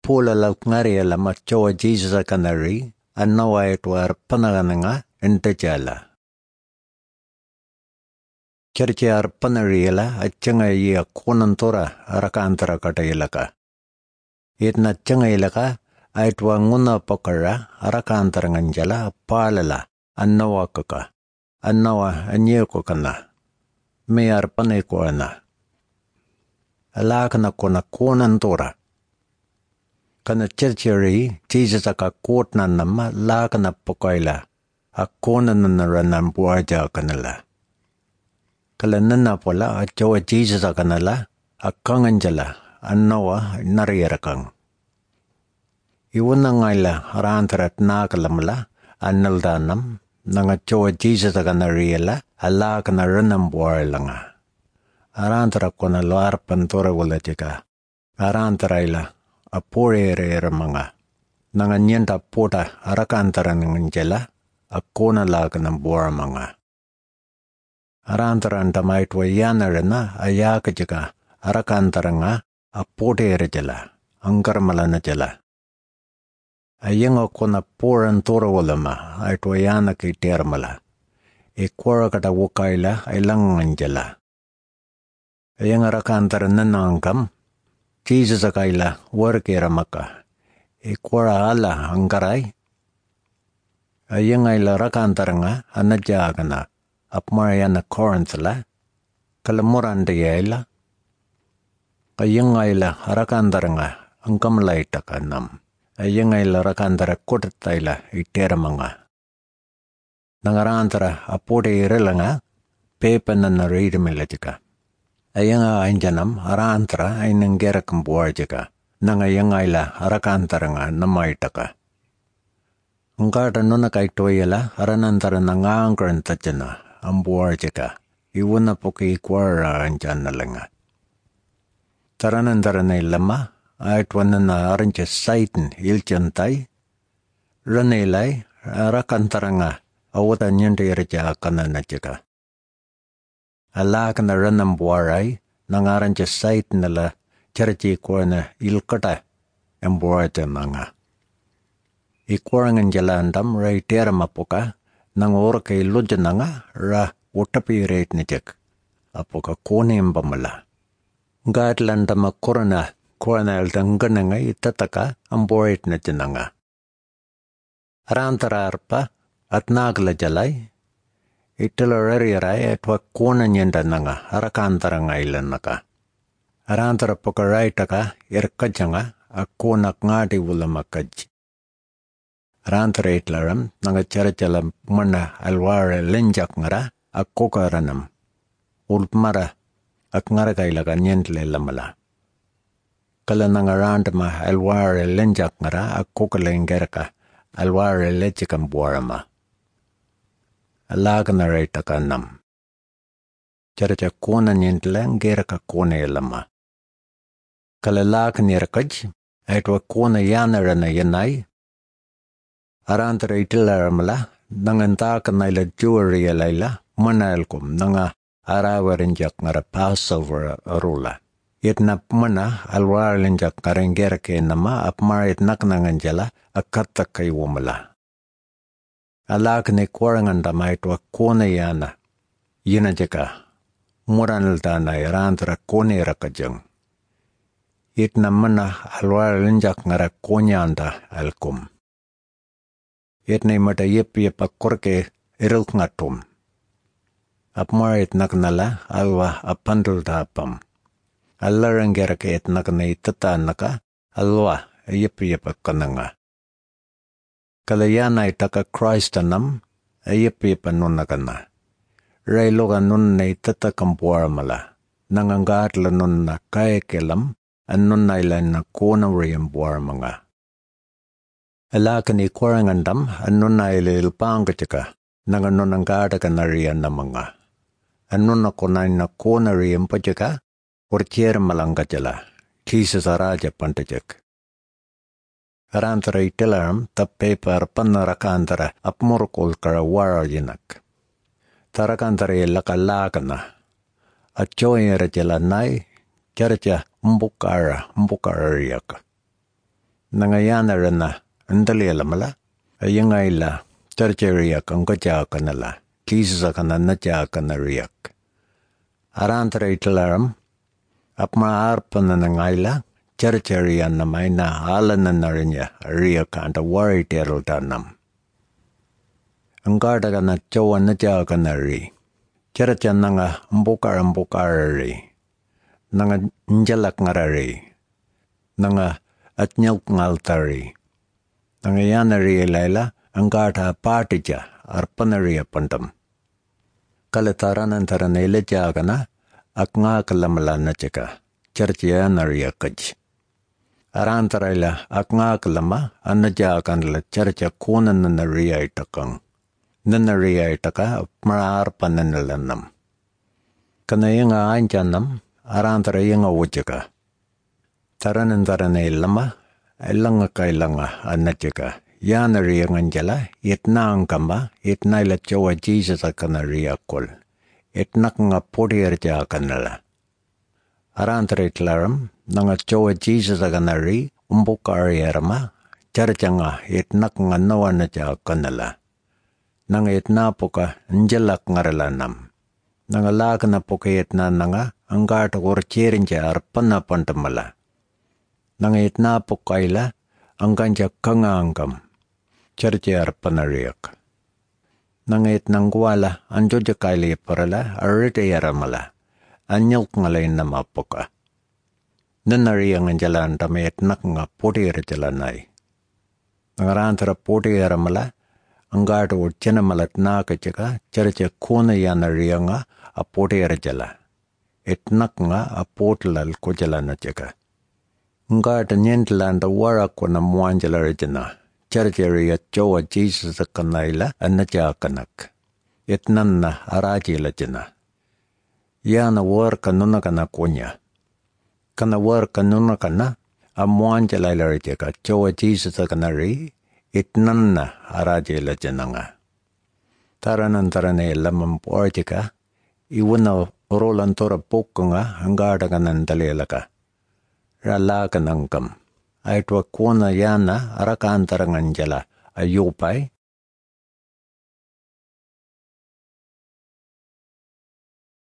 pula laukngari la machoa Jesus kanari annawa etwar panagananga entejala. Churchi arpanariela achanga ya konantora arakantara katayelaka. Itna changa ilaka aitwa nguna pakara arakantaranganjala palala annawakaka. Annawa anyekokana. Me arpanekoana. Alakana kona konantora. Kana churchari Jesus aka kotna nama lakana pakaila. Akonananaranam buaja kanala. Kala nana pola achawa Jesus akanala akanganjala annawa nariyarakang. Iwana ngaila arantarat nakalamala annaldanam nangachawa Jesus akanariyala alakana ranam buaralanga. Arantara kona luar pantora wala jika. Arantaraila apore mga. Nanganyenta pota arakantara nanganjala akona lakanam buaramanga. Arantaranta maitwa yanarana ayaka jika arakantaranga apote jala angkarmalana jala. Ayanga kona poran tora walama aitwa yana kitermala. Ikwara kata wakaila ailangan jala. Ayang arakantarana nangkam Jesus akaila warkera maka. Ikwara ala angkarai. Ayang aila arakantaranga anajagana. Apmarayana Corinthla, Kalamuranda yaila, Ayangayla Harakandaranga, Ankamlaita kanam, Ayangayla Rakandara Kotataila, Iteramanga. Nangarantara apote irelanga, Pepanana readmilatica. Ayanga Anjanam, Arantara, Ainangerakam buarjaga, Nangayangayla Harakantaranga, Namaitaka. Ngata nunakaitoyela, Haranantara Nangangrantachana. Ambuarjaka, iwana poki ikwara anjanalanga. Taranandaranay lama, aitwanana aranja saitin iljantai, ranelay, arakantaranga, awata nyante irja kananajaka. Alakana ranambuaray, nangaranja saitin nala, charji kwana ilkata, ambuarjananga. Ikwarangan jalandam ray teramapoka, nang orka ilujananga ra utapi rate nijak. Apoka kone mbamala. Gadlandama korona altangananga itataka amborit na jananga. Arantara arpa at nagla jalay. Itilararay atwa kona nyandananga arakantaranga ilanaka. Arantara pokaraitaka irkajanga akonak ngadi wulamakaj. Arantara itlaram nanga charachala mana alwara lenjak ngara akokaranam. Ulpmara ak ngara kailaga nyentle lamala. Kala nanga randama alwara lenjak ngara akokalengerka alwara lechikam buarama. Alagana itaka nam. Characha kona nyentle ngerka kone lama. Kala lak nirkaj aitwa kona yanarana yanay. Arantara itilaramala, nangantaka naila jewelry alayla, manalkum, nanga arawarinjak ngara Passover arula. Yetnap mana alwarinjak ngarengerke nama apmarit naknanganjala akatak kay wumala. Alakne kwaranganda maitwa kone yana, yinajaka, muranaldana arantara kone rakajang. Yetnap mana alwarinjak ngara konyanda alkum. Yetnay mata yep akorke iruk ngatum. Apmarit naknala alwa apandul dapam. Allarangerake et nakna itata naka alwa yep akananga. Kalayana itaka Christanam yep anunakana. Railoga nunna itata kampuaramala. Nangangatla nunna kaekelam anunna ilan kona riyam buaramanga. Alakani kwarangandam anuna ililpangachaka nanganunangada kanarian namanga. Anuna konay na konarian pachaka urchier malangajala. Jesus araja pantachak. Arantara itilaram tapepar panarakantara apmurkul kara warajinak. Tarakantara ilakalakana. Achoy rajalanay characha mbukara yak. Nangayanarana, Andalialamala, a young illa, Terjeriak, Ungajakanala, Jesus Akananajakanariak. Arantraitalaram, Apma Arpan and Angila, Terjerian Namaina, Alananarinya, Ariak and a worry terrotanam. Angaragana Choanajakanari, Cherachananga, Mbukarari, Nanga Njalaknarari, Nanga Atnyaltari, Nangayanari Laila, Angata Partija, Arpanaria Pandam. Kalataranantaranele Jagana, Akna Kalamalana Cheka, Cherchianaria Kaj. Arantarila, Akna Kalama, Anajakanla, Chercha Konanaria Itakang. Nanaria Itaka, Marar Pananalanam. Kanayanga Anchanam, Arantarayanga Wujaka. Taranantarane Lama, Elanga Kailanga, Anachaka, Yanari Angela, Yetna Ankamba, Yetnaila Choa Jesus Akanaria Kol, Yetnakanga Podier Jakanala. Arantritlaram, Nanga Choa Jesus Akanari, Umbukariarama, Charchanga, Yetnakanga Noana Jakanala. Nanga Yetna Poka, Njelak Ngaralanam. Nanga Lakana Poka Yetna Nanga, Angata or Cherinja Arpana Pantamala. Nanga Yetna Pokaila, Anganja Kanga Angam. Cherche Arpanariak. Nanga Yetnangwala, Anjoja Kaili Parala, Arite Yaramala. Anyok Ngalay Namapoka. Nanariang Anjalan Tamayet Nakanga Poti Rijalanai. Nangarantara Poti Yaramala. Angado Chenamalat Nakachaka, Cherche Kona Yanarianga, a Poterjala. It Nakanga, a portal Kojalana Cheka. Ngata Nyentland, the Warakwana Mwangela Regina, Chercheria Choa Jesus Kanaila, and Najakanak. It Nanna, Araji Legina. Yana work Kanunakana Konya. Kana work Kanunakana, a Mwangela Regika, Choa Jesus Kanari. Itnanna Araje Lajananga. Taranantarane Lamam Portica, Iwuna Rolantora Pokunga, Angadaganandalelaka. Ralakanankam. Aitwa Kona Yana, Arakantarangangela, Ayupai,